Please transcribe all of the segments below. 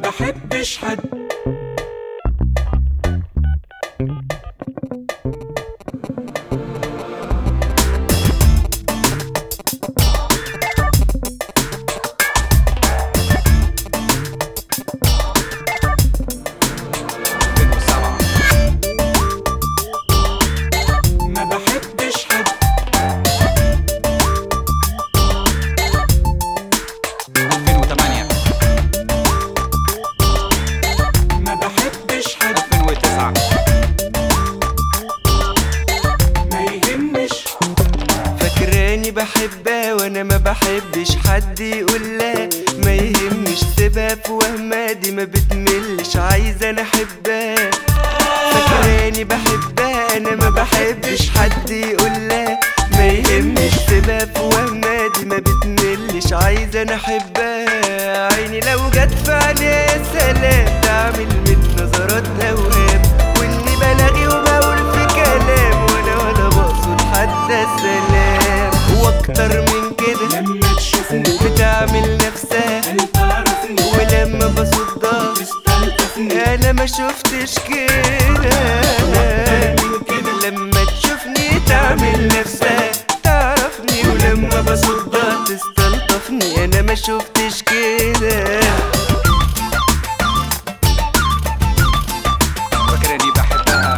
بحبش حد. ما بحبش حد. 2008 ما بحبش حد. 2009 ما يهمش. فاكراني بحبها وانا ما بحبش حد يقول لا، ما يهمش سيبها في وهمها دي ما بتملش، عايزة انا احبها. فاكراني بحبها انا ما بحبش حد يقول لا، ما يهمش سيبها في وهمها دي ما بتملش، عايزة انا احبها. عيني لو جت في عينيها يا سلام، تعمل من نظرات اوهام، واني بلاغي وبقول في كلام وانا ولا بقصد حتى السلام. واكتر من كده لما تشوفني بتعمل نفسها، هل تعرفني ولما بصدها تستلطفني. انا ما شفتش كده. من كده لما تشوفني تعمل نفسها تعرفني، ولما بصدها تستلطفني انا ما شفتش كده. فاكراني بحبها.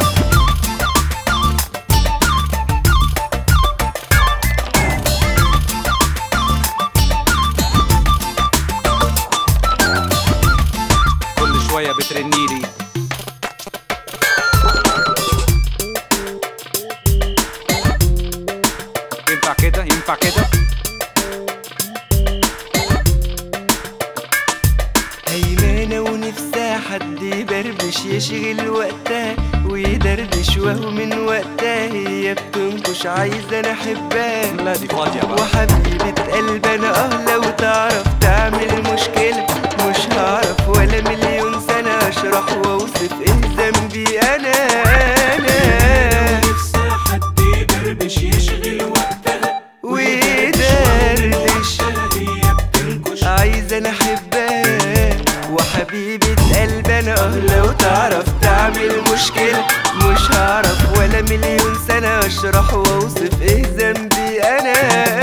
كل شوية بترنيلي ينفع كده ينفع كده. هيمانة ونفسها حد يبربش يشغل وقتها ويدردش، وهو من وقتها هي بتنكش، عايزة انا احبها. لا دي فاضية بقى. وحبيبة قلب انا لو تعرف تعمل مشكلة، مش هعرف ولا مليون سنة اشرح واوصف ايه ذنبي انا. نفسها حد يبربش يشغل وقتها ويدردش، هي بتنكش. عايزة انا احبها. وحبيبة قلب انا لو تعرف تعمل مشكلة، مش هعرف ولا مليون سنة اشرح واوصف ايه ذنبي انا.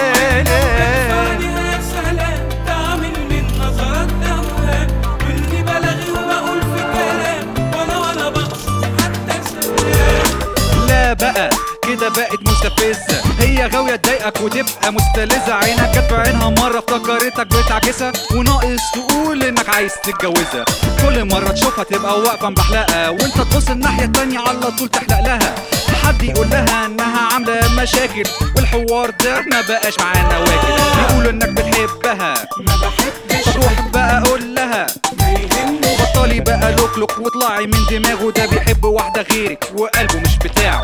فاني يا سلام، تعمل من نظرات اوهام، واللي بلاغي وبقول في كلام ولا بقصد حتى سلام. لا بقى كده بقت مستفزة، هي غاوية تضايقك وتبقى مستلزة، عينك جت في عينها مرة افتكرتك بتعكسها، وناقص تقول انك عايز تتجوزها. كل مرة تشوفها تبقى واقفة مبحلقة، وانت تبص الناحية التانية على طول تحلق لها. حد يقول لها انها عاملة مشاكل، والحوار ده ما بقاش معانا واكل. يقولوا انك بتحبها، ما بحبش روح بقى قول لها ما يهمش. بطلي بقى لوك واطلعي من دماغه، ده بيحب واحدة غيرك وقلبه مش بتاعه.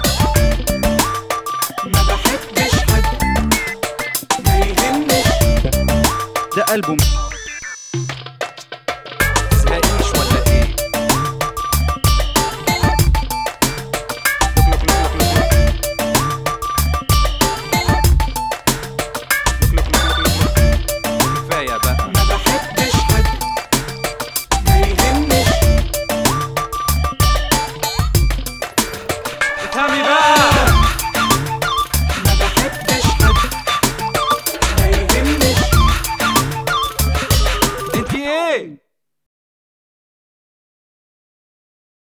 ما بحبش حد ما يهمش. ده قلبه تزهقيش ولا ايه؟ لوك لوك لوك لوك لوك لوك لوك لوك. كفاية بقى. ما بحبش حد ما يهمش. افهمي بقى. ما بحبش حد ما يهمش. انتي ايه؟